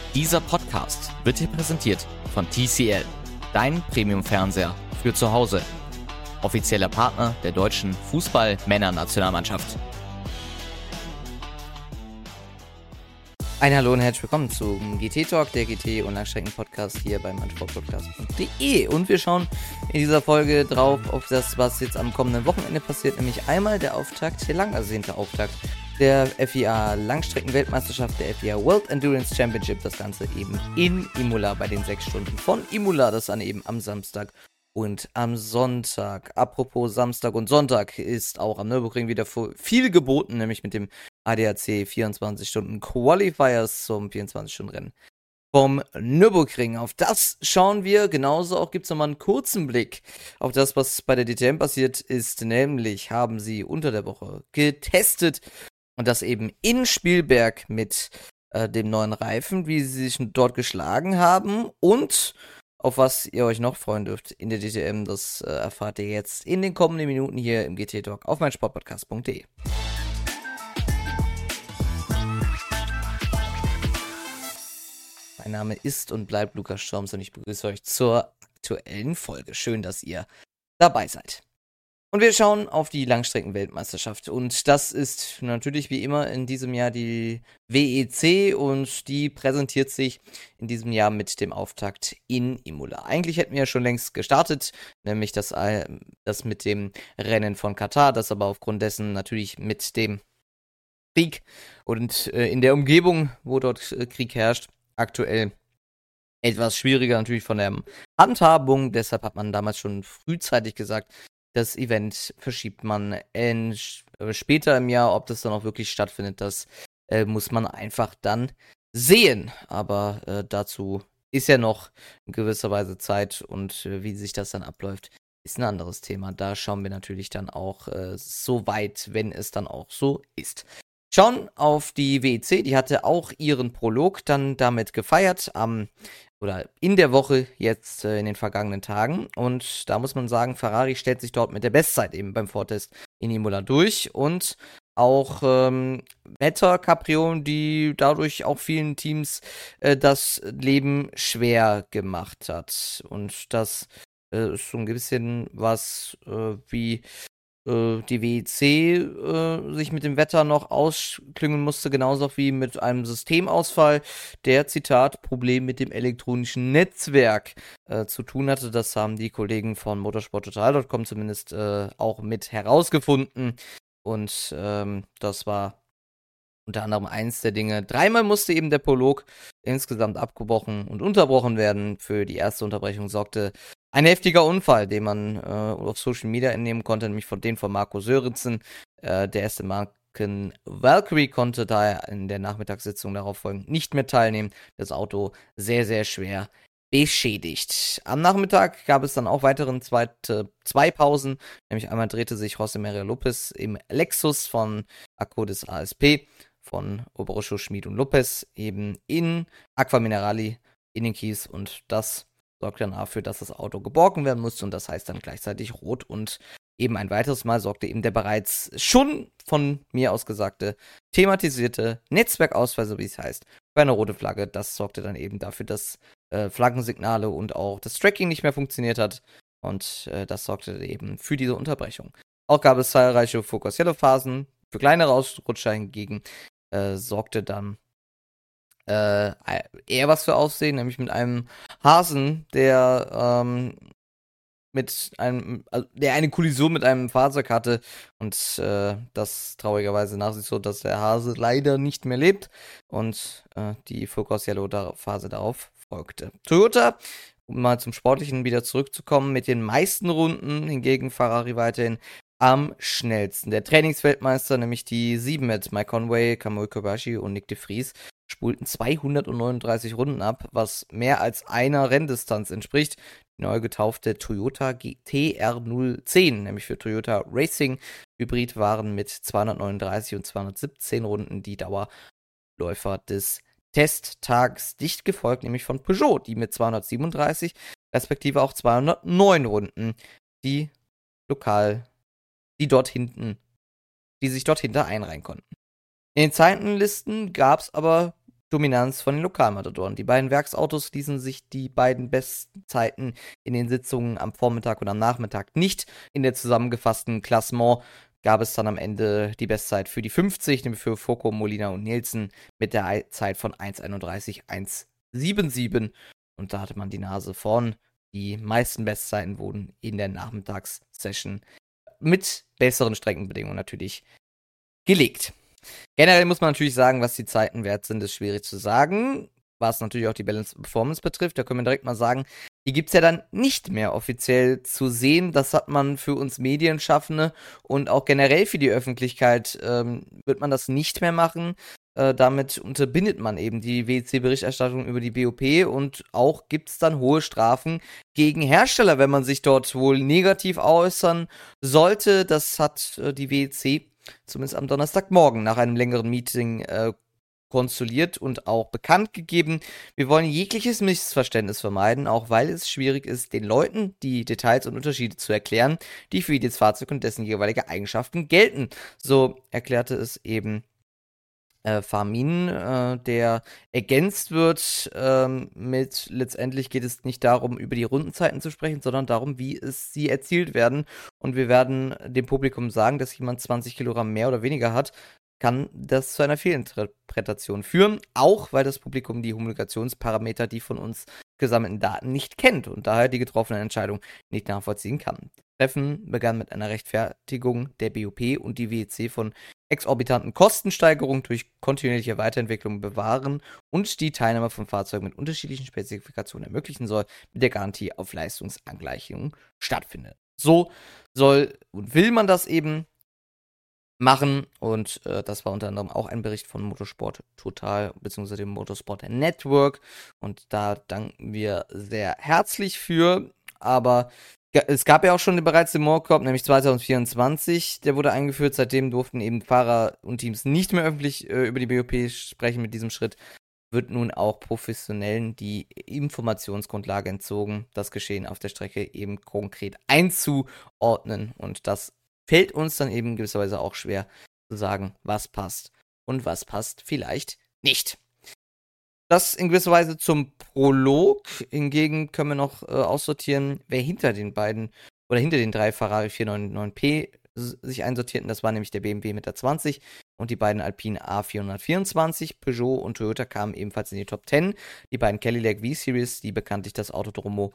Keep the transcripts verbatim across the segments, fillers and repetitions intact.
Dieser Podcast wird dir präsentiert von T C L, dein Premium-Fernseher für zu Hause. Offizieller Partner der deutschen Fußball-Männer-Nationalmannschaft. Ein Hallo und herzlich willkommen zum G T-Talk, der G T- und Langstrecken-Podcast hier bei meinsportpodcast punkt de. Und wir schauen in dieser Folge drauf auf das, was jetzt am kommenden Wochenende passiert, nämlich einmal der Auftakt, der lang ersehnte Auftakt der F I A Langstrecken-Weltmeisterschaft, der F I A World Endurance Championship, das Ganze eben in Imola bei den sechs Stunden von Imola, das dann eben am Samstag und am Sonntag. Apropos Samstag und Sonntag ist auch am Nürburgring wieder viel geboten, nämlich mit dem A D A C vierundzwanzig Stunden Qualifiers zum vierundzwanzig Stunden Rennen vom Nürburgring. Auf das schauen wir. Genauso auch gibt es nochmal einen kurzen Blick auf das, was bei der D T M passiert ist. Nämlich haben sie unter der Woche getestet und das eben in Spielberg mit äh, dem neuen Reifen, wie sie sich dort geschlagen haben und auf was ihr euch noch freuen dürft in der D T M, das äh, erfahrt ihr jetzt in den kommenden Minuten hier im G T-Talk auf meinsportpodcast punkt de. Mein Name ist und bleibt Lukas Storms und ich begrüße euch zur aktuellen Folge. Schön, dass ihr dabei seid. Und wir schauen auf die Langstrecken-Weltmeisterschaft. Und das ist natürlich wie immer in diesem Jahr die W E C und die präsentiert sich in diesem Jahr mit dem Auftakt in Imola. Eigentlich hätten wir ja schon längst gestartet, nämlich das, das mit dem Rennen von Katar, das aber aufgrund dessen natürlich mit dem Krieg und äh, in der Umgebung, wo dort äh, Krieg herrscht, aktuell etwas schwieriger natürlich von der Handhabung. Deshalb hat man damals schon frühzeitig gesagt, das Event verschiebt man in, äh, später im Jahr. Ob das dann auch wirklich stattfindet, das äh, muss man einfach dann sehen. Aber äh, dazu ist ja noch in gewisser Weise Zeit und äh, wie sich das dann abläuft, ist ein anderes Thema. Da schauen wir natürlich dann auch äh, so weit, wenn es dann auch so ist. Schauen auf die W E C, die hatte auch ihren Prolog dann damit gefeiert, am oder in der Woche jetzt äh, in den vergangenen Tagen. Und da muss man sagen, Ferrari stellt sich dort mit der Bestzeit eben beim Vortest in Imola durch. Und auch ähm, Vettel, Caprion, die dadurch auch vielen Teams äh, das Leben schwer gemacht hat. Und das äh, ist so ein bisschen was äh, wie die W E C äh, sich mit dem Wetter noch ausklüngeln musste, genauso wie mit einem Systemausfall, der, Zitat, Problem mit dem elektronischen Netzwerk äh, zu tun hatte. Das haben die Kollegen von motorsport total punkt com zumindest äh, auch mit herausgefunden. Und ähm, das war unter anderem eins der Dinge. Dreimal musste eben der Prolog insgesamt abgebrochen und unterbrochen werden. Für die erste Unterbrechung sorgte ein heftiger Unfall, den man äh, auf Social Media entnehmen konnte, nämlich von den von Marco Sörensen. Äh, der erste Marken Valkyrie konnte daher in der Nachmittagssitzung darauf folgend nicht mehr teilnehmen. Das Auto sehr, sehr schwer beschädigt. Am Nachmittag gab es dann auch weiteren zweite, zwei Pausen, nämlich einmal drehte sich José María López im Lexus von Akkodis A S P von Obroscho, Schmid und Lopez eben in Aqua Minerali in den Kies und das sorgte dann dafür, dass das Auto geborgen werden musste und das heißt dann gleichzeitig rot und eben ein weiteres Mal sorgte eben der bereits schon von mir aus gesagte thematisierte Netzwerkausfall, so wie es heißt, für eine rote Flagge. Das sorgte dann eben dafür, dass äh, Flaggensignale und auch das Tracking nicht mehr funktioniert hat und äh, das sorgte eben für diese Unterbrechung. Auch gab es zahlreiche Focus Yellow Phasen, für kleinere Ausrutscher hingegen äh, sorgte dann Äh, eher was für Aussehen, nämlich mit einem Hasen, der ähm, mit einem, also der eine Kollision mit einem Fahrzeug hatte und äh, das traurigerweise nach sich so, dass der Hase leider nicht mehr lebt und äh, die Focus Yellow Phase darauf folgte. Toyota, um mal zum Sportlichen wieder zurückzukommen, mit den meisten Runden, hingegen Ferrari weiterhin am schnellsten. Der Trainingsweltmeister, nämlich die sieben mit Mike Conway, Kamui Kobayashi und Nick de Vries, spulten zweihundertneununddreißig Runden ab, was mehr als einer Renndistanz entspricht. Die neu getaufte Toyota T R null zehn, nämlich für Toyota Racing Hybrid, waren mit zweihundertneununddreißig und zweihundertsiebzehn Runden die Dauerläufer des Testtags, dicht gefolgt nämlich von Peugeot, die mit zweihundertsiebenunddreißig respektive auch zweihundertneun Runden die lokal, die dort hinten, die sich dort hinter einreihen konnten. In den Zeitenlisten gab es aber Dominanz von den Lokalmatadoren. Die beiden Werksautos ließen sich die beiden besten Zeiten in den Sitzungen am Vormittag und am Nachmittag nicht. In der zusammengefassten Klassement gab es dann am Ende die Bestzeit für die fünfzig, nämlich für Foucault, Molina und Nielsen mit der Zeit von eins einunddreißig eins siebenundsiebzig. Und da hatte man die Nase vorn. Die meisten Bestzeiten wurden in der Nachmittagssession mit besseren Streckenbedingungen natürlich gelegt. Generell muss man natürlich sagen, was die Zeiten wert sind, ist schwierig zu sagen. Was natürlich auch die Balance Performance betrifft, da können wir direkt mal sagen, die gibt es ja dann nicht mehr offiziell zu sehen. Das hat man für uns Medienschaffende und auch generell für die Öffentlichkeit, ähm, wird man das nicht mehr machen. Äh, damit unterbindet man eben die W E C-Berichterstattung über die B O P und auch gibt es dann hohe Strafen gegen Hersteller, wenn man sich dort wohl negativ äußern sollte. Das hat äh, die W E C zumindest am Donnerstagmorgen nach einem längeren Meeting äh, konsuliert und auch bekannt gegeben. Wir wollen jegliches Missverständnis vermeiden, auch weil es schwierig ist, den Leuten die Details und Unterschiede zu erklären, die für jedes Fahrzeug und dessen jeweilige Eigenschaften gelten. So erklärte es eben Äh, Farmin, äh, der ergänzt wird ähm, mit, letztendlich geht es nicht darum, über die Rundenzeiten zu sprechen, sondern darum, wie es sie erzielt werden. Und wir werden dem Publikum sagen, dass jemand zwanzig Kilogramm mehr oder weniger hat, kann das zu einer Fehlinterpretation führen, auch weil das Publikum die Homologationsparameter, die von uns gesammelten Daten nicht kennt und daher die getroffene Entscheidung nicht nachvollziehen kann. Das Treffen begann mit einer Rechtfertigung der B O P und die W E C von exorbitanten Kostensteigerungen durch kontinuierliche Weiterentwicklung bewahren und die Teilnahme von Fahrzeugen mit unterschiedlichen Spezifikationen ermöglichen soll, mit der Garantie auf Leistungsangleichung stattfindet. So soll und will man das eben machen und äh, das war unter anderem auch ein Bericht von Motorsport Total bzw. dem Motorsport Network und da danken wir sehr herzlich für, aber ja, es gab ja auch schon bereits den Moorcorp, nämlich zwanzig vierundzwanzig, der wurde eingeführt, seitdem durften eben Fahrer und Teams nicht mehr öffentlich äh, über die B O P sprechen. Mit diesem Schritt wird nun auch Professionellen die Informationsgrundlage entzogen, das Geschehen auf der Strecke eben konkret einzuordnen und das fällt uns dann eben gewisserweise auch schwer zu sagen, was passt und was passt vielleicht nicht. Das in gewisser Weise zum Prolog. Hingegen können wir noch äh, aussortieren, wer hinter den beiden oder hinter den drei Ferrari vierhundertneunundneunzig P sich einsortierten. Das war nämlich der B M W mit der zwanzig und die beiden Alpine A vierhundertvierundzwanzig. Peugeot und Toyota kamen ebenfalls in die Top zehn. Die beiden Cadillac V-Series, die bekanntlich das Autodromo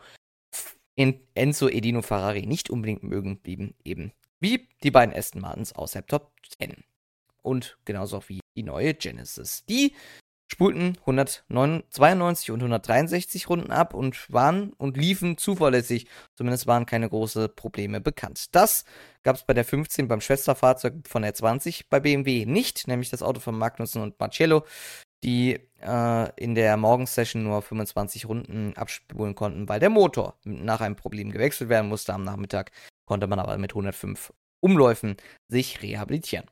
in Enzo Edino Ferrari nicht unbedingt mögen, blieben eben wie die beiden Aston Martins aus der Top zehn. Und genauso auch wie die neue Genesis. Die spulten hundertzweiundneunzig und hundertdreiundsechzig Runden ab und waren und liefen zuverlässig. Zumindest waren keine großen Probleme bekannt. Das gab es bei der fünfzehn beim Schwesterfahrzeug von der zwanzig bei B M W nicht, nämlich das Auto von Magnussen und Marcello, die äh, in der Morgensession nur fünfundzwanzig Runden abspulen konnten, weil der Motor nach einem Problem gewechselt werden musste. Am Nachmittag konnte man aber mit hundertfünf Umläufen sich rehabilitieren.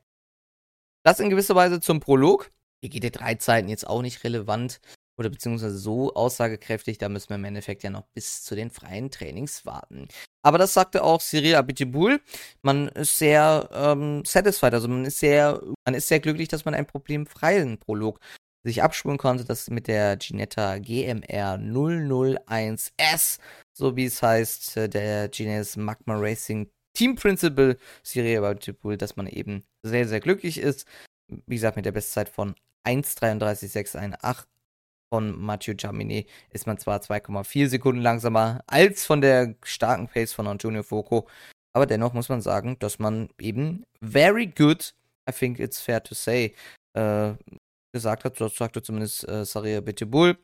Das in gewisser Weise zum Prolog. Die G T drei Zeiten jetzt auch nicht relevant oder beziehungsweise so aussagekräftig, da müssen wir im Endeffekt ja noch bis zu den freien Trainings warten. Aber das sagte auch Cyril Abiteboul, man ist sehr ähm, satisfied, also man ist sehr, man ist sehr glücklich, dass man einen problemfreien Prolog sich abspulen konnte, das mit der Ginetta G M R null null eins S, so wie es heißt, der Genesis Magma Racing Team Principal Cyril Abiteboul, dass man eben sehr, sehr glücklich ist. Wie gesagt, mit der Bestzeit von eins dreiunddreißig sechs achtzehn von Mathieu Jaminet ist man zwar zwei Komma vier Sekunden langsamer als von der starken Pace von Antonio Foucault, aber dennoch muss man sagen, dass man eben very good, I think it's fair to say, äh, gesagt hat, das sagte zumindest äh, Cyril Abiteboul.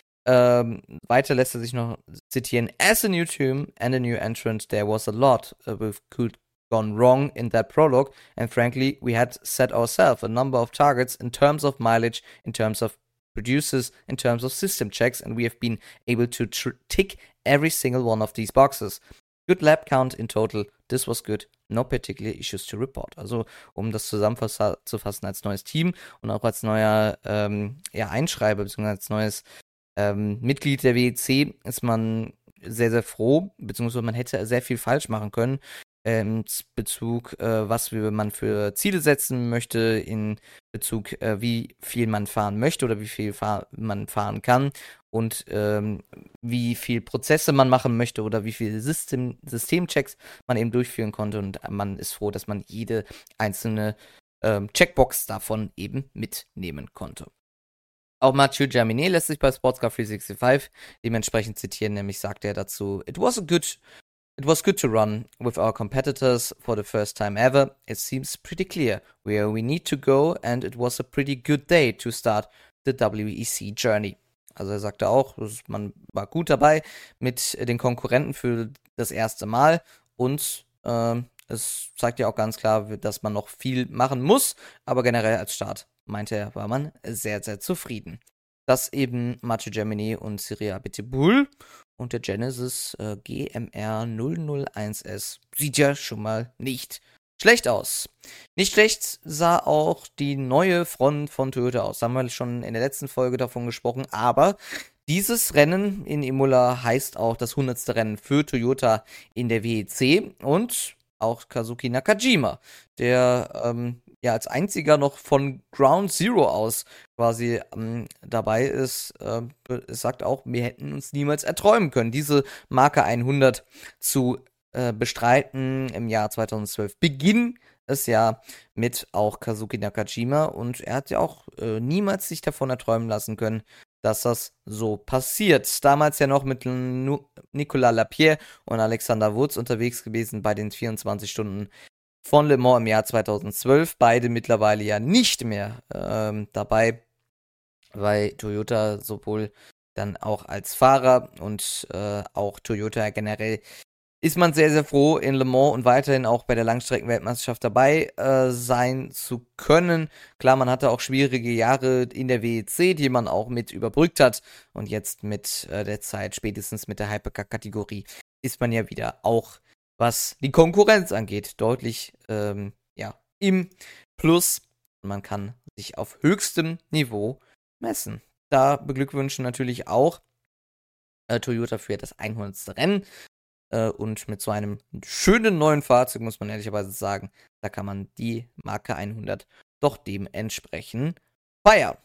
Ähm, weiter lässt er sich noch zitieren, as a new team and a new entrant, there was a lot uh, with could gone wrong in that prologue, and frankly, we had set ourselves a number of targets in terms of mileage, in terms of producers, in terms of system checks, and we have been able to tr- tick every single one of these boxes. Good lap count in total, this was good, no particular issues to report. Also, um das zusammenzufassen als neues Team und auch als neuer ähm, ja, Einschreiber, beziehungsweise als neues ähm, Mitglied der W E C, ist man sehr, sehr froh, beziehungsweise man hätte sehr viel falsch machen können. in Bezug, äh, was man für Ziele setzen möchte, in Bezug, äh, wie viel man fahren möchte oder wie viel fahr- man fahren kann und ähm, wie viel Prozesse man machen möchte oder wie viele System Systemchecks man eben durchführen konnte. Und man ist froh, dass man jede einzelne ähm, Checkbox davon eben mitnehmen konnte. Auch Mathieu Jaminet lässt sich bei Sportscar dreihundertfünfundsechzig dementsprechend zitieren, nämlich sagt er dazu: It was a good It was good to run with our competitors for the first time ever. It seems pretty clear where we need to go and it was a pretty good day to start the W E C journey. Also er sagte auch, man war gut dabei mit den Konkurrenten für das erste Mal und äh, es zeigt ja auch ganz klar, dass man noch viel machen muss, aber generell als Start, meinte er, war man sehr, sehr zufrieden. Das eben Mathieu Jaminet und Cyril Abiteboul. Und der Genesis äh, G M R null null eins S sieht ja schon mal nicht schlecht aus. Nicht schlecht sah auch die neue Front von Toyota aus. Da haben wir schon in der letzten Folge davon gesprochen. Aber dieses Rennen in Imola heißt auch das hundertste Rennen für Toyota in der W E C. Und auch Kazuki Nakajima, der ähm, ja als einziger noch von Ground Zero aus quasi ähm, dabei ist, äh, sagt auch, wir hätten uns niemals erträumen können, diese Marke hundert zu äh, bestreiten im Jahr zweitausendzwölf. Beginn es ja mit auch Kazuki Nakajima und er hat ja auch äh, niemals sich davon erträumen lassen können, dass das so passiert. Damals ja noch mit Nicolas Lapierre und Alexander Wurz unterwegs gewesen bei den vierundzwanzig Stunden von Le Mans im Jahr zweitausendzwölf. Beide mittlerweile ja nicht mehr ähm, dabei, weil Toyota sowohl dann auch als Fahrer und äh, auch Toyota generell ist man sehr, sehr froh, in Le Mans und weiterhin auch bei der Langstreckenweltmeisterschaft dabei äh, sein zu können. Klar, man hatte auch schwierige Jahre in der W E C, die man auch mit überbrückt hat. Und jetzt mit äh, der Zeit, spätestens mit der Hypercar-Kategorie, ist man ja wieder auch, was die Konkurrenz angeht, deutlich ähm, ja, im Plus. Und man kann sich auf höchstem Niveau messen. Da beglückwünschen natürlich auch äh, Toyota für das hundertste Rennen. Äh, und mit so einem schönen neuen Fahrzeug, muss man ehrlicherweise sagen, da kann man die Marke hundert doch dementsprechend feiern.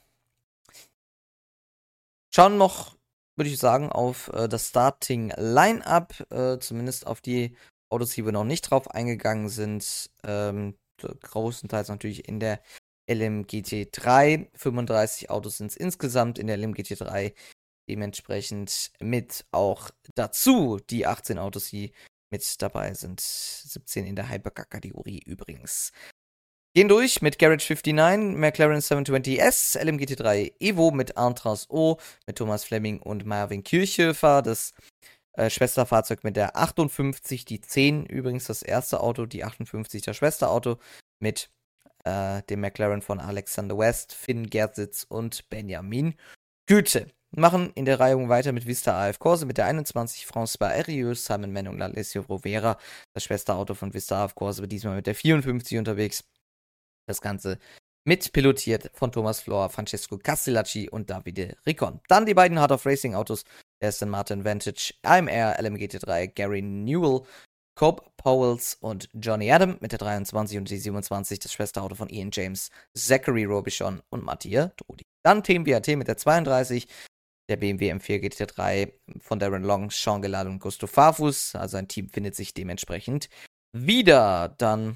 Schauen noch, würde ich sagen, auf äh, das Starting Line-Up, äh, zumindest auf die Autos, die wir noch nicht drauf eingegangen sind. Ähm, großenteils natürlich in der L M G T drei. fünfunddreißig Autos sind es insgesamt in der L M G T drei. Dementsprechend mit auch dazu die achtzehn Autos, die mit dabei sind. siebzehn in der Hypercar-Kategorie übrigens. Gehen durch mit Garage neunundfünfzig, McLaren siebenhundertzwanzig S, L M G T drei Evo mit Arntras O, mit Thomas Fleming und Marvin Kirchhofer. Das äh, Schwesterfahrzeug mit der achtundfünfzig, die zehn übrigens das erste Auto, die achtundfünfzig das Schwesterauto mit äh, dem McLaren von Alexander West, Finn Gersitz und Benjamin Goethe. Machen in der Reihung weiter mit Vista A F Corse mit der einundzwanzig, François Herieux, Simon Mann und Alessio Rovera. Das Schwesterauto von Vista A F Corse wird diesmal mit der vierundfünfzig unterwegs. Das Ganze mit pilotiert von Thomas Flor, Francesco Castellacci und Davide Ricon. Dann die beiden Heart of Racing Autos, der Aston Martin Vantage A M R, L M G T drei, Gary Newell, Cobb Powells und Johnny Adam mit der dreiundzwanzig und die siebenundzwanzig, das Schwesterauto von Ian James, Zachary Robichon und Mattia Drudi. Dann Team W A T mit der zweiunddreißig, der B M W M vier G T drei von Darren Long, Sean Gillard und Gusto Farfus. Also ein Team findet sich dementsprechend wieder. Dann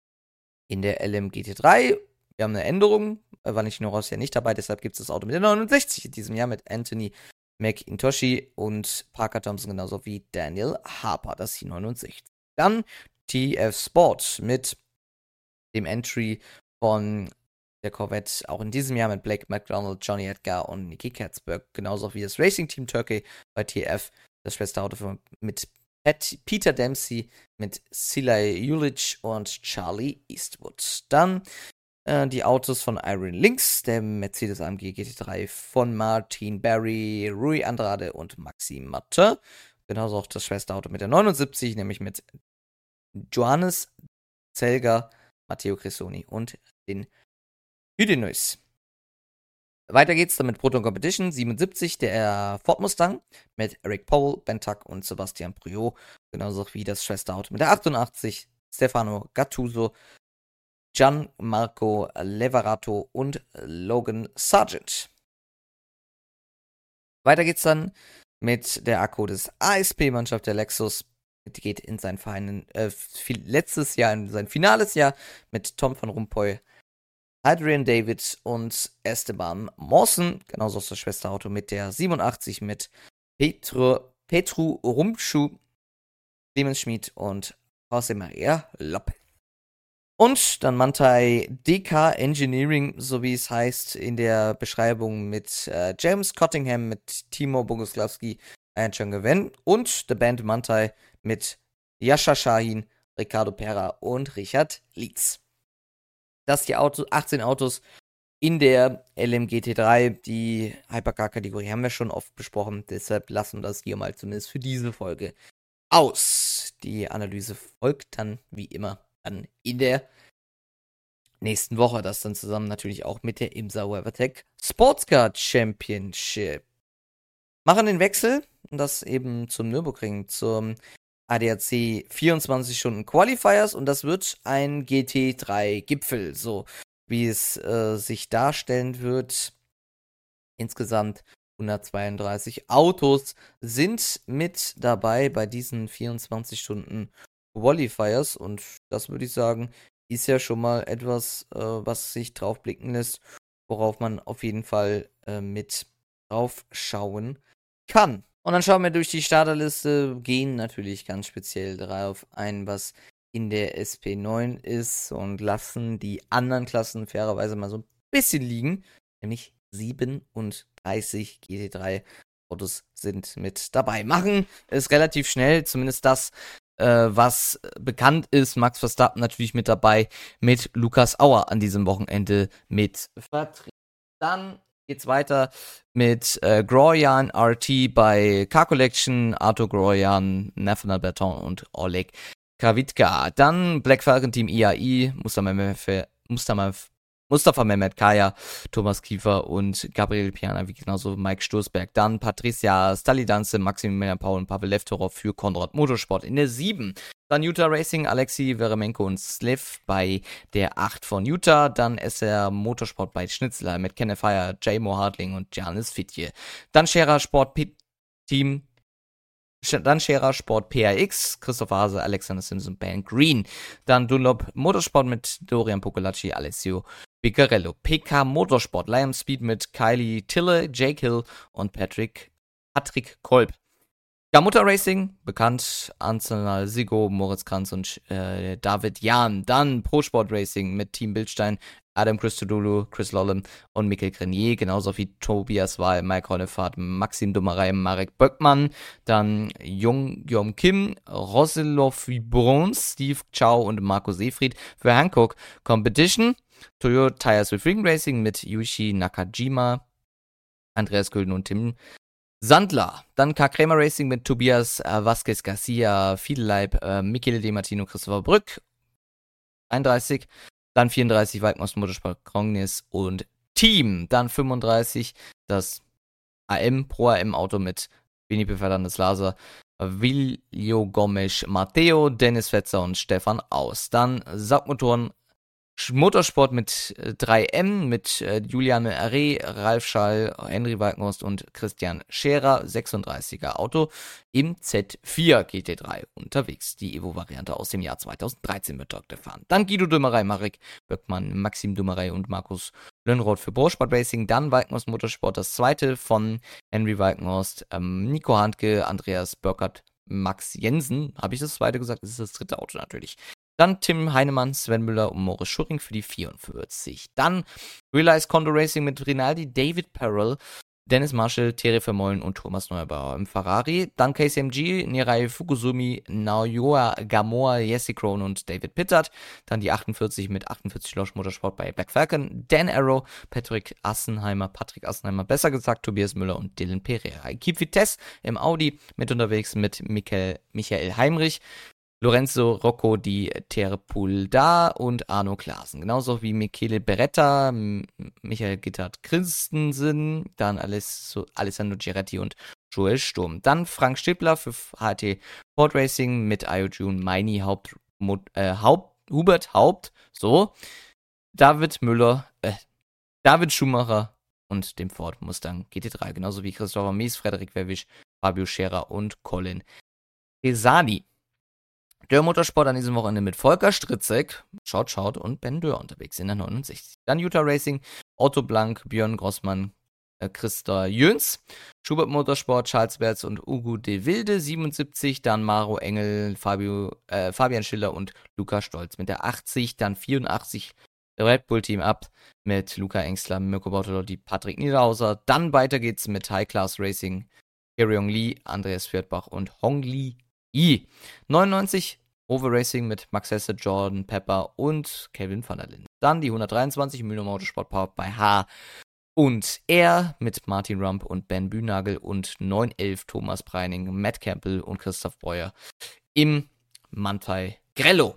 in der L M G T drei, wir haben eine Änderung, Valentin Ross ja nicht dabei, deshalb gibt es das Auto mit der neunundsechzig in diesem Jahr mit Anthony McIntoshi und Parker Thompson, genauso wie Daniel Harper, das ist die neunundsechzig. Dann T F Sport mit dem Entry von der Corvette auch in diesem Jahr mit Blake McDonald, Johnny Edgar und Nicky Katzberg, genauso wie das Racing Team Turkey bei T F, das Schwesterauto von, mit Pat, Peter Dempsey, mit Silay Julic und Charlie Eastwood. Dann äh, die Autos von Iron Lynx, der Mercedes A M G G T drei von Martin Barry, Rui Andrade und Maxime Matte. Genauso auch das Schwesterauto mit der neunundsiebzig, nämlich mit Johannes Zelger, Matteo Cressoni und den Hüdenus. Weiter geht's dann mit Proton Competition siebenundsiebzig, der Ford Mustang mit Eric Powell, Ben Tuck und Sebastian Priot. Genauso wie das Schwesterauto mit der achtundachtzig, Stefano Gattuso, Gianmarco Leverato und Logan Sargent. Weiter geht's dann mit der Akku des A S P-Mannschaft der Lexus. Die geht in sein Verein, äh, letztes Jahr, in sein finales Jahr mit Tom van Rompuy, Adrian David und Esteban Mawson. Genauso ist das Schwesterauto mit der siebenundachtzig mit Petru, Petru Rumschuh, Clemens Schmid und José María López. Und dann Manthey D K Engineering, so wie es heißt in der Beschreibung, mit äh, James Cottingham, mit Timo Boguslawski, Ian Chong-Gewen und der Band Manthey mit Yasha Shahin, Ricardo Pera und Richard Lietz. Das die Auto, achtzehn Autos in der L M G T drei. Die Hypercar-Kategorie haben wir schon oft besprochen, deshalb lassen wir das hier mal zumindest für diese Folge aus. Die Analyse folgt dann wie immer dann in der nächsten Woche. Das dann zusammen natürlich auch mit der IMSA WeatherTech Sportscar Championship. Machen den Wechsel, das eben zum Nürburgring, zum A D A C vierundzwanzig Stunden Qualifiers, und das wird ein G T drei Gipfel, so wie es äh, sich darstellen wird. Insgesamt hundertzweiunddreißig Autos sind mit dabei bei diesen vierundzwanzig Stunden Qualifiers, und das würde ich sagen, ist ja schon mal etwas, äh, was sich drauf blicken lässt, worauf man auf jeden Fall äh, mit drauf schauen kann. Und dann schauen wir durch die Starterliste, gehen natürlich ganz speziell darauf ein, was in der S P neun ist, und lassen die anderen Klassen fairerweise mal so ein bisschen liegen, nämlich siebenunddreißig G T drei Autos sind mit dabei. Machen ist relativ schnell, zumindest das, äh, was bekannt ist. Max Verstappen natürlich mit dabei, mit Lukas Auer an diesem Wochenende mit vertreten. Dann geht's weiter mit äh, Groyan R T bei Car Collection, Arthur Groyan, Nathanael Berton und Oleg Kravitka. Dann Black Falcon Team I A I, Mustafa Mehmet, Mustafa, Mustafa Mehmet Kaya, Thomas Kiefer und Gabriel Piana, wie genauso Mike Sturzberg. Dann Patricia Stalidanze, Maximilian Paul und Pavel Levtorov für Konrad Motorsport in der sieben. Dann Utah Racing, Alexei Veremenko und Sliv bei der acht von Utah. Dann S R Motorsport bei Schnitzler mit Kenneth Fire, J-Mo Hartling und Janis Fitje. Dann Scherer Sport P- Team, dann Scherer Sport P R X, Christoph Hase, Alexander Simpson, Ben Green. Dann Dunlop Motorsport mit Dorian Pocolacci, Alessio Bicarello. P K Motorsport, Lion Speed mit Kylie Tille, Jake Hill und Patrick, Patrick Kolb. Gamuta Racing, bekannt, Anselnal Sigo, Moritz Kranz und äh, David Jahn. Dann Pro Sport Racing mit Team Bildstein, Adam Christodoulou, Chris Lollem und Mikkel Grenier, genauso wie Tobias Wahl, Mike Hollefahrt, Maxim Dummerei, Marek Böckmann. Dann Jung Yom Kim, Roselov Brons, Steve Chow und Marco Seefried für Hankook Competition. Toyota Tires with Ring Racing mit Yuichi Nakajima, Andreas Gülden und Tim Sandler. Dann K. Kramer Racing mit Tobias äh, Vasquez Garcia, Fiedeleib, äh, Michele De Martino, Christopher Brück, einunddreißig. Dann vierunddreißig Walkmaus Motorsport Krongnis und Team. Dann fünfunddreißig das A M, Pro A M Auto mit Felipe Fernandes Laser, Viljo Gomes Matteo, Dennis Fetzer und Stefan Aus. Dann Saugmotoren Motorsport mit drei M, mit äh, Juliane Arre, Ralf Schall, Henry Walkenhorst und Christian Scherer, sechsunddreißiger Auto im Z vier G T drei unterwegs. Die Evo-Variante aus dem Jahr zweitausenddreizehn wird dort gefahren. Dann Guido Dümmerei, Marek Böckmann, Maxim Dümmerei und Markus Lönnroth für Borsport Racing. Dann Walkenhorst Motorsport, das zweite von Henry Walkenhorst, ähm, Nico Handke, Andreas Burkhardt, Max Jensen. Habe ich das zweite gesagt? Das ist das dritte Auto natürlich. Dann Tim Heinemann, Sven Müller und Moritz Schuring für die vierundvierzig. Dann Realize Condor Racing mit Rinaldi, David Perrell, Dennis Marshall, Thierry Vermeulen und Thomas Neubauer im Ferrari. Dann K C M G, Nirai Fukusumi, Naoya Gamoa, Jesse Krohn und David Pittard. Dann die achtundvierzig mit achtundvierzig Losch Motorsport bei Black Falcon, Dan Arrow, Patrick Assenheimer, Patrick Assenheimer, besser gesagt Tobias Müller und Dylan Pereira. Keep Vitesse im Audi mit unterwegs mit Michael, Michael Heimrich. Lorenzo Rocco di Terpulda und Arno Klaasen. Genauso wie Michele Beretta, M- Michael Gittert Christensen, dann Aless- Alessandro Giretti und Joel Sturm. Dann Frank Stippler für H T Ford Racing mit Ayojun Meini, Haupt, Mo- äh, Haupt, Hubert Haupt, so, David Müller, äh, David Schumacher und dem Ford Mustang G T drei. Genauso wie Christopher Mies, Frederik Werwisch, Fabio Scherer und Colin Pesani. Dörr Motorsport an diesem Wochenende mit Volker Stritzek, schaut, schaut und Ben Dörr unterwegs in der neunundsechzig. Dann Utah Racing, Otto Blank, Björn Grossmann, äh, Christa Jöns, Schubert Motorsport, Charles Berz und Ugo de Wilde, siebenundsiebzig, dann Maro Engel, Fabio, äh, Fabian Schiller und Luca Stolz mit der achtzig, dann vierundachtzig, der Red Bull Team Up mit Luca Engstler, Mirko Bortolotti, Patrick Niederhauser. Dann weiter geht's mit High Class Racing, Kyrion Lee, Andreas Viertbach und Hong Li Yi. neunundneunzig, Rover Racing mit Max Hesse, Jordan Pepper und Kevin van der Linden. Dann die hundertdreiundzwanzig, Müller Motorsport Powered by H und R mit Martin Rump und Ben Bühnagel und neunhundertelf Thomas Preining, Matt Campbell und Christoph Breuer im Manthey Grello.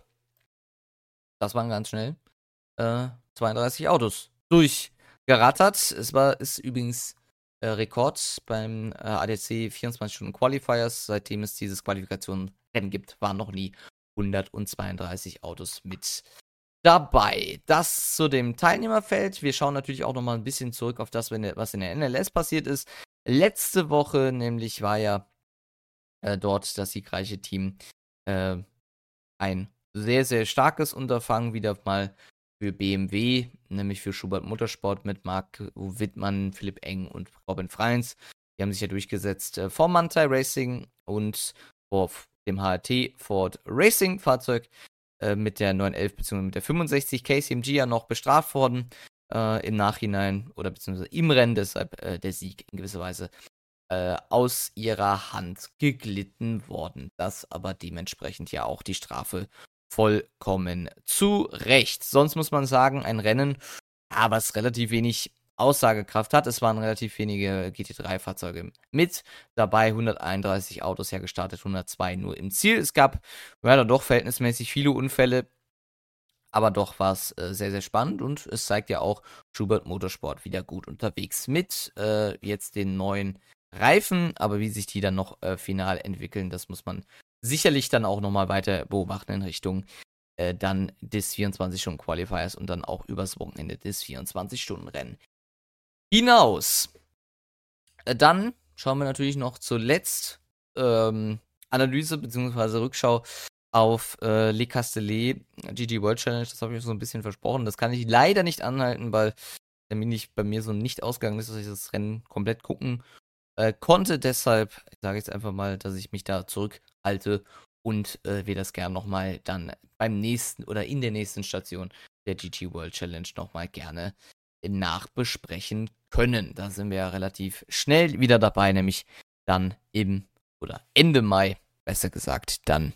Das waren ganz schnell äh, zweiunddreißig Autos durchgerattert. Es war ist übrigens äh, Rekord beim äh, A D A C vierundzwanzig Stunden Qualifiers. Seitdem es dieses Qualifikationsrennen gibt, waren noch nie hundertzweiunddreißig Autos mit dabei. Das zu dem Teilnehmerfeld. Wir schauen natürlich auch noch mal ein bisschen zurück auf das, was in der N L S passiert ist. Letzte Woche nämlich war ja äh, dort das siegreiche Team äh, ein sehr, sehr starkes Unterfangen wieder mal für B M W, nämlich für Schubert Motorsport mit Marc Wittmann, Philipp Eng und Robin Freins. Die haben sich ja durchgesetzt äh, vor Manthey Racing und vor dem H R T Ford Racing Fahrzeug äh, mit der neunhundertelf bzw. mit der fünfundsechzig K C M G ja noch bestraft worden äh, im Nachhinein oder beziehungsweise im Rennen, deshalb äh, der Sieg in gewisser Weise äh, aus ihrer Hand geglitten worden. Das aber dementsprechend ja auch die Strafe vollkommen zu Recht. Sonst muss man sagen, ein Rennen, ja, was relativ wenig Aussagekraft hat. Es waren relativ wenige G T drei Fahrzeuge mit dabei, hunderteinunddreißig Autos ja gestartet, hundertzwei nur im Ziel. Es gab ja dann doch verhältnismäßig viele Unfälle, aber doch war es äh, sehr, sehr spannend und es zeigt ja auch Schubert Motorsport wieder gut unterwegs mit äh, jetzt den neuen Reifen, aber wie sich die dann noch äh, final entwickeln, das muss man sicherlich dann auch nochmal weiter beobachten in Richtung äh, dann des vierundzwanzig-Stunden-Qualifiers und dann auch übers Wochenende des vierundzwanzig-Stunden-Rennen hinaus. Äh, dann schauen wir natürlich noch zuletzt ähm, Analyse bzw. Rückschau auf äh, Le Castellet G G World Challenge. Das habe ich so ein bisschen versprochen. Das kann ich leider nicht anhalten, weil der Termin nicht bei mir so nicht ausgegangen ist, dass ich das Rennen komplett gucken äh, konnte. Deshalb sage ich jetzt einfach mal, dass ich mich da zurückhalte und äh, wir das gerne nochmal dann beim nächsten oder in der nächsten Station der G G World Challenge nochmal gerne nachbesprechen können. Da sind wir ja relativ schnell wieder dabei, nämlich dann im oder Ende Mai, besser gesagt, dann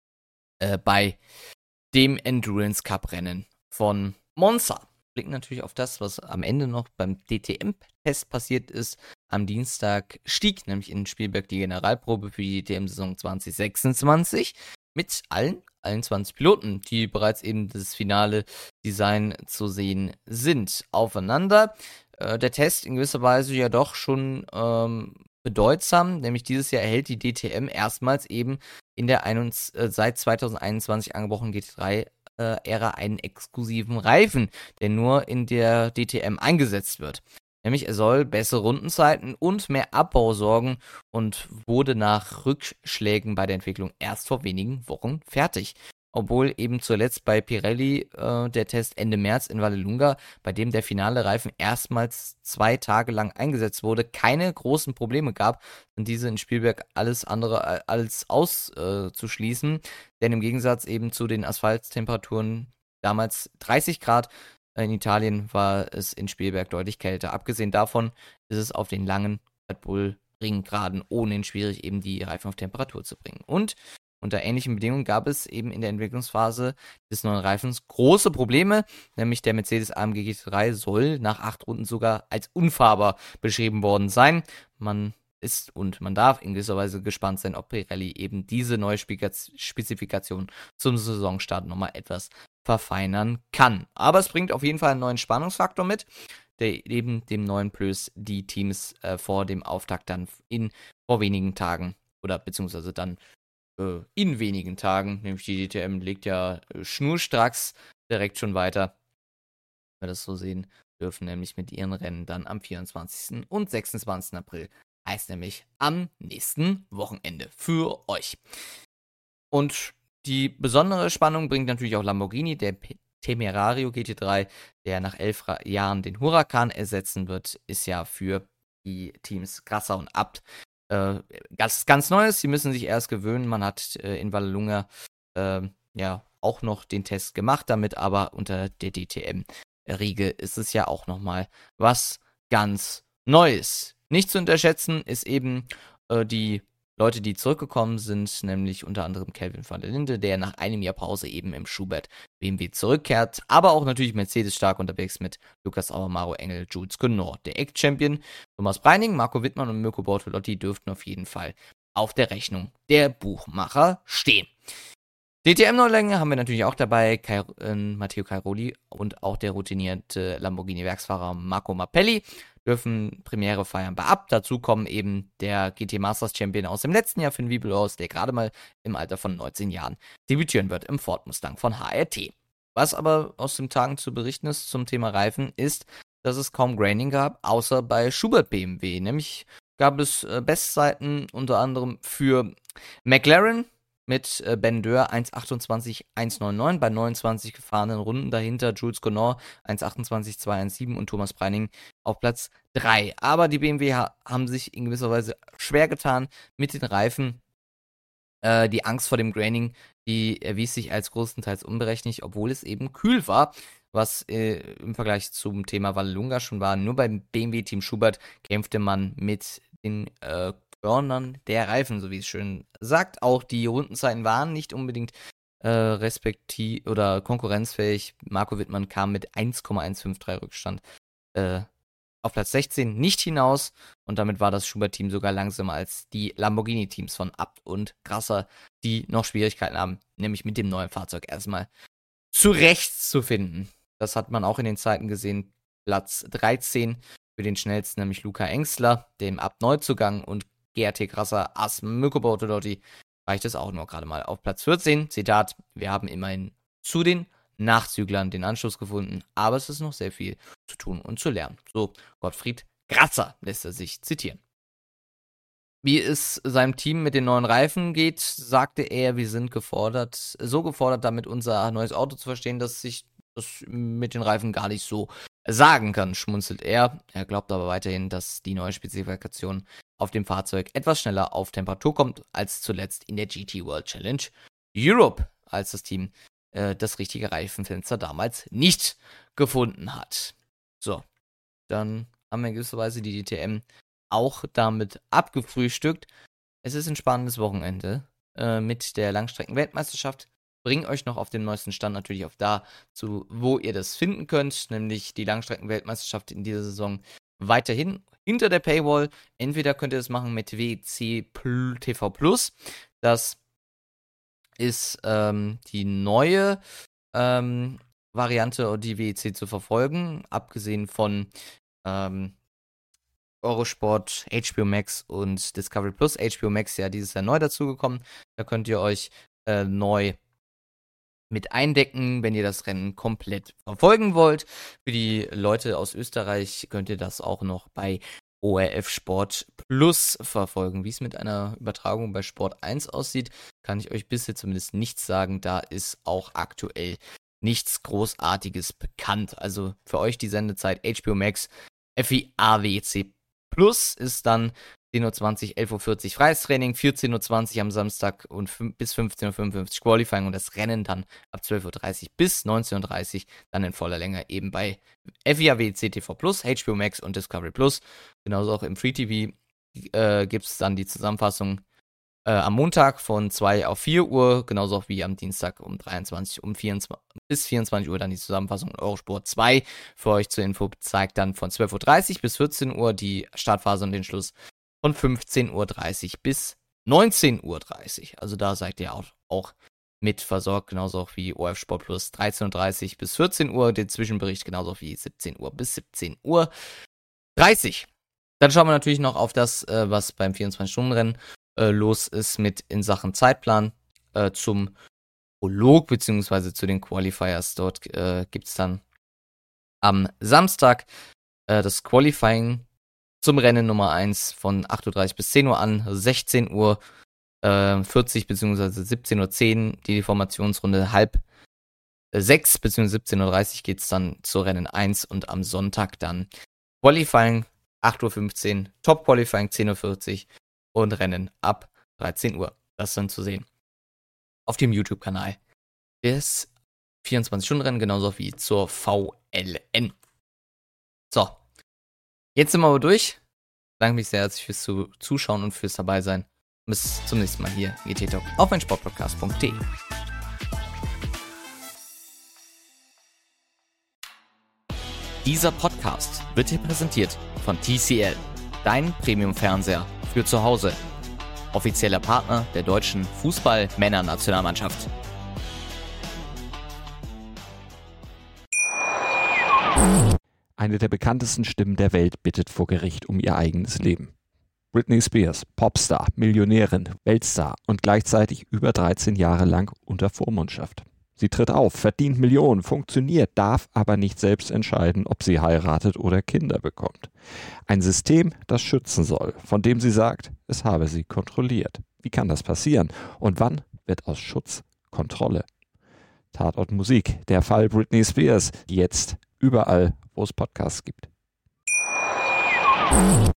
äh, bei dem Endurance Cup Rennen von Monza. Blicken natürlich auf das, was am Ende noch beim D T M-Test passiert ist. Am Dienstag stieg nämlich in Spielberg die Generalprobe für die D T M-Saison zwanzig sechsundzwanzig mit allen, allen zwanzig Piloten, die bereits eben das finale Design zu sehen sind, aufeinander. Äh, der Test in gewisser Weise ja doch schon ähm, bedeutsam, nämlich dieses Jahr erhält die D T M erstmals eben in der ein, äh, seit zweitausendeinundzwanzig angebrochenen G T drei Ära einen exklusiven Reifen, der nur in der D T M eingesetzt wird. Nämlich er soll bessere Rundenzeiten und mehr Abbau sorgen und wurde nach Rückschlägen bei der Entwicklung erst vor wenigen Wochen fertig. Obwohl eben zuletzt bei Pirelli äh, der Test Ende März in Vallelunga, bei dem der finale Reifen erstmals zwei Tage lang eingesetzt wurde, keine großen Probleme gab, sind diese in Spielberg alles andere als auszuschließen. Äh, Denn im Gegensatz eben zu den Asphalttemperaturen damals dreißig Grad, in Italien war es in Spielberg deutlich kälter. Abgesehen davon ist es auf den langen Red Bull Ringgraden ohnehin schwierig, eben die Reifen auf Temperatur zu bringen. Und unter ähnlichen Bedingungen gab es eben in der Entwicklungsphase des neuen Reifens große Probleme, nämlich der Mercedes A M G G T drei soll nach acht Runden sogar als unfahrbar beschrieben worden sein. Man ist und man darf in gewisser Weise gespannt sein, ob Pirelli eben diese neue Spezifikation zum Saisonstart nochmal etwas verfeinern kann. Aber es bringt auf jeden Fall einen neuen Spannungsfaktor mit, der eben dem neuen Plus die Teams äh, vor dem Auftakt dann in vor wenigen Tagen oder beziehungsweise dann äh, in wenigen Tagen, nämlich die D T M legt ja äh, schnurstracks direkt schon weiter, wenn wir das so sehen dürfen, nämlich mit ihren Rennen dann am vierundzwanzigsten und sechsundzwanzigsten April, heißt nämlich am nächsten Wochenende für euch. Und die besondere Spannung bringt natürlich auch Lamborghini, der P- Temerario G T drei, der nach elf Ra- Jahren den Huracan ersetzen wird, ist ja für die Teams Grasser und Abt äh, ganz, ganz Neues. Sie müssen sich erst gewöhnen. Man hat äh, in Vallelunga äh, ja auch noch den Test gemacht damit, aber unter der D T M-Riege ist es ja auch nochmal was ganz Neues. Nicht zu unterschätzen ist eben äh, die Leute, die zurückgekommen sind, nämlich unter anderem Kelvin van der Linde, der nach einem Jahr Pause eben im Schubert B M W zurückkehrt, aber auch natürlich Mercedes stark unterwegs mit Lukas Auer, Maro Engel, Jules Knorr, der Eck-Champion, Thomas Breining, Marco Wittmann und Mirko Bortolotti dürften auf jeden Fall auf der Rechnung der Buchmacher stehen. D T M-Neulänge haben wir natürlich auch dabei, Kai, äh, Matteo Cairoli und auch der routinierte Lamborghini-Werksfahrer Marco Mappelli dürfen Premiere feiern bei Abt. Dazu kommen eben der G T Masters Champion aus dem letzten Jahr, Finn Wiebelhaus, der gerade mal im Alter von neunzehn Jahren debütieren wird im Ford Mustang von H R T. Was aber aus den Tagen zu berichten ist zum Thema Reifen, ist, dass es kaum Graining gab, außer bei Schubert B M W. Nämlich gab es äh, Bestzeiten unter anderem für McLaren mit äh, Ben Dörr eins achtundzwanzig eins neunundneunzig bei neunundzwanzig gefahrenen Runden. Dahinter Jules Knorr eins achtundzwanzig zwei siebzehn und Thomas Breining auf Platz drei. Aber die B M W ha- haben sich in gewisser Weise schwer getan mit den Reifen. Äh, die Angst vor dem Graining, die erwies sich als größtenteils unberechtigt, obwohl es eben kühl war, was äh, im Vergleich zum Thema Vallelunga schon war. Nur beim B M W-Team Schubert kämpfte man mit den äh, Körnern der Reifen, so wie es schön sagt. Auch die Rundenzeiten waren nicht unbedingt äh, respektiv oder konkurrenzfähig. Marco Wittmann kam mit eins Komma eins fünf drei Rückstand äh, auf Platz sechzehn nicht hinaus und damit war das Schubert-Team sogar langsamer als die Lamborghini-Teams von Abt und Grasser, die noch Schwierigkeiten haben, nämlich mit dem neuen Fahrzeug erstmal zurechtzufinden. Das hat man auch in den Zeiten gesehen. Platz dreizehn für den schnellsten, nämlich Luca Engstler, dem Abt-Neuzugang, und G R T Grasser, As Mirko Bortolotti reicht es auch nur gerade mal auf Platz vierzehn. Zitat: Wir haben immerhin zu den Nachzüglern den Anschluss gefunden, aber es ist noch sehr viel zu tun und zu lernen. So Gottfried Grasser lässt er sich zitieren. Wie es seinem Team mit den neuen Reifen geht, sagte er, wir sind gefordert, so gefordert, damit unser neues Auto zu verstehen, dass sich das mit den Reifen gar nicht so sagen kann, schmunzelt er. Er glaubt aber weiterhin, dass die neue Spezifikation auf dem Fahrzeug etwas schneller auf Temperatur kommt als zuletzt in der G T World Challenge Europe, als das Team äh, das richtige Reifenfenster damals nicht gefunden hat. So, dann haben wir in gewisser Weise die D T M auch damit abgefrühstückt. Es ist ein spannendes Wochenende äh, mit der Langstrecken-Weltmeisterschaft. Bringt euch noch auf den neuesten Stand natürlich auf dazu, wo ihr das finden könnt, nämlich die Langstrecken-Weltmeisterschaft in dieser Saison weiterhin hinter der Paywall. Entweder könnt ihr das machen mit W C T V Plus. Das ist ähm, die neue ähm, Variante, die W E C zu verfolgen, abgesehen von ähm, Eurosport, H B O Max und Discovery Plus. H B O Max ja dieses Jahr neu dazugekommen. Da könnt ihr euch äh, neu mit eindecken, wenn ihr das Rennen komplett verfolgen wollt. Für die Leute aus Österreich könnt ihr das auch noch bei O R F Sport Plus verfolgen. Wie es mit einer Übertragung bei Sport eins aussieht, kann ich euch bisher zumindest nichts sagen. Da ist auch aktuell nichts Großartiges bekannt. Also für euch die Sendezeit H B O Max, F I A W C Plus ist dann zehn Uhr zwanzig, elf Uhr vierzig freies Training, vierzehn Uhr zwanzig am Samstag und bis fünfzehn Uhr fünfundfünfzig Qualifying und das Rennen dann ab zwölf Uhr dreißig bis neunzehn Uhr dreißig dann in voller Länge eben bei F I A W C T V Plus, H B O Max und Discovery Plus. Genauso auch im Free T V äh, gibt es dann die Zusammenfassung äh, am Montag von zwei auf vier Uhr, genauso auch wie am Dienstag um dreiundzwanzig um vierundzwanzig bis vierundzwanzig Uhr dann die Zusammenfassung. Eurosport zwei für euch zur Info zeigt dann von zwölf Uhr dreißig bis vierzehn Uhr die Startphase und den Schluss von fünfzehn Uhr dreißig bis neunzehn Uhr dreißig. Also da seid ihr auch, auch mit versorgt, genauso auch wie O F Sport Plus dreizehn Uhr dreißig bis vierzehn Uhr, den Zwischenbericht genauso wie siebzehn Uhr bis siebzehn Uhr dreißig. Dann schauen wir natürlich noch auf das, äh, was beim vierundzwanzig-Stunden-Rennen äh, los ist mit in Sachen Zeitplan äh, zum Prolog beziehungsweise zu den Qualifiers. Dort äh, gibt es dann am Samstag äh, das Qualifying zum Rennen Nummer eins von acht Uhr dreißig bis zehn Uhr an, sechzehn Uhr vierzig beziehungsweise siebzehn Uhr zehn die Formationsrunde, halb sechs beziehungsweise siebzehn Uhr dreißig geht es dann zu Rennen eins und am Sonntag dann Qualifying acht Uhr fünfzehn, Top Qualifying zehn Uhr vierzig und Rennen ab dreizehn Uhr. Das dann zu sehen auf dem YouTube-Kanal des vierundzwanzig-Stunden-Rennen, genauso wie zur V L N. So, jetzt sind wir aber durch. Ich danke mich sehr herzlich fürs Zuschauen und fürs Dabeisein. Bis zum nächsten Mal hier, G T Talk, auf meinsportpodcast punkt de. Dieser Podcast wird dir präsentiert von T C L, dein Premium-Fernseher für zu Hause. Offizieller Partner der deutschen Fußball-Männer-Nationalmannschaft. Eine der bekanntesten Stimmen der Welt bittet vor Gericht um ihr eigenes Leben. Britney Spears, Popstar, Millionärin, Weltstar und gleichzeitig über dreizehn Jahre lang unter Vormundschaft. Sie tritt auf, verdient Millionen, funktioniert, darf aber nicht selbst entscheiden, ob sie heiratet oder Kinder bekommt. Ein System, das schützen soll, von dem sie sagt, es habe sie kontrolliert. Wie kann das passieren? Und wann wird aus Schutz Kontrolle? Tatort Musik, der Fall Britney Spears, jetzt überall, wo es Podcasts gibt.